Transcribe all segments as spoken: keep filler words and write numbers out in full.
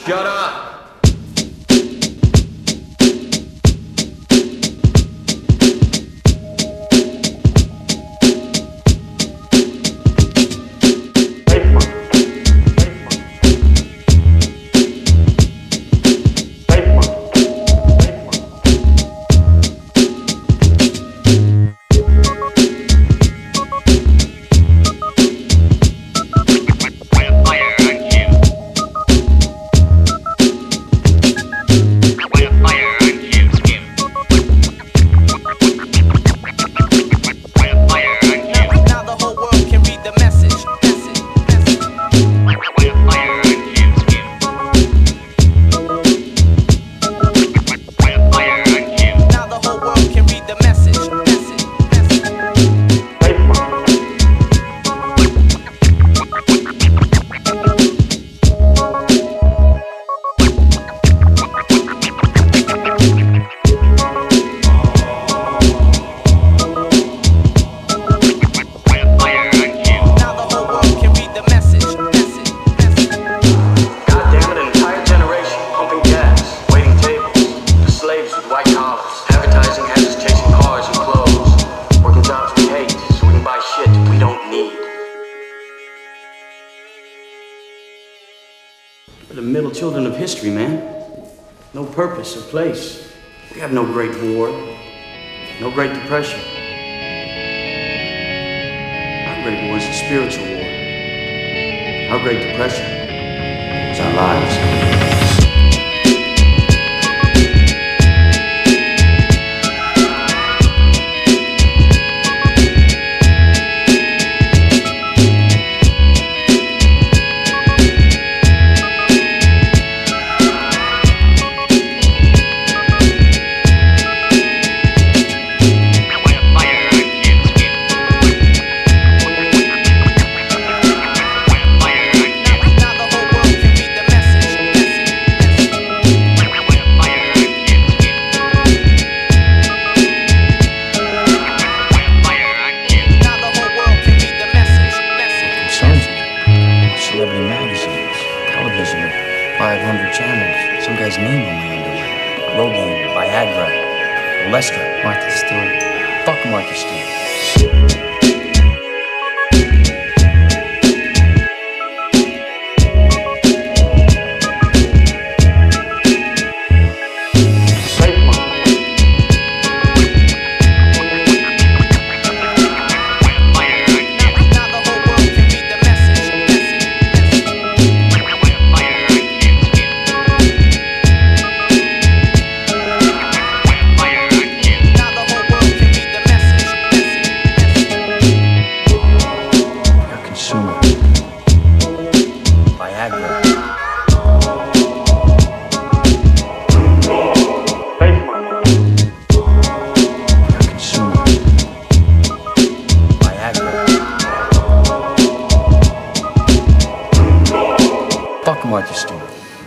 Shut up! We're the middle children of history, man. No purpose or place. We have no Great War, no Great Depression. Our Great War is a spiritual war. Our Great Depression is our lives. Celebrity magazines, television with five hundred channels. Some guy's name on my underwear. Rogaine, Viagra, Olestra, Martha Stewart. Fuck Martha Stewart. Fuck Martha Stewart.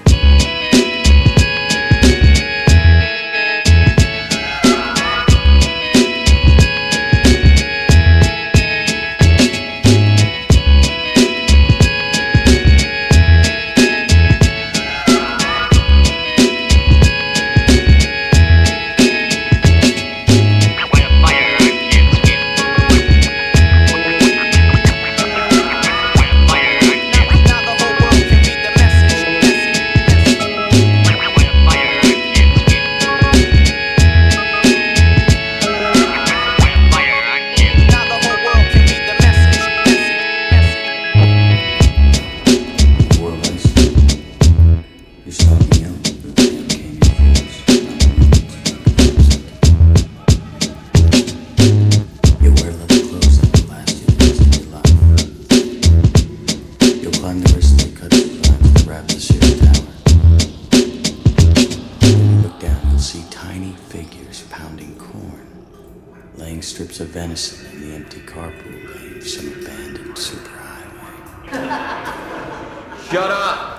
Pounding corn, laying strips of venison in the empty carpool lane of some abandoned superhighway. Shut up!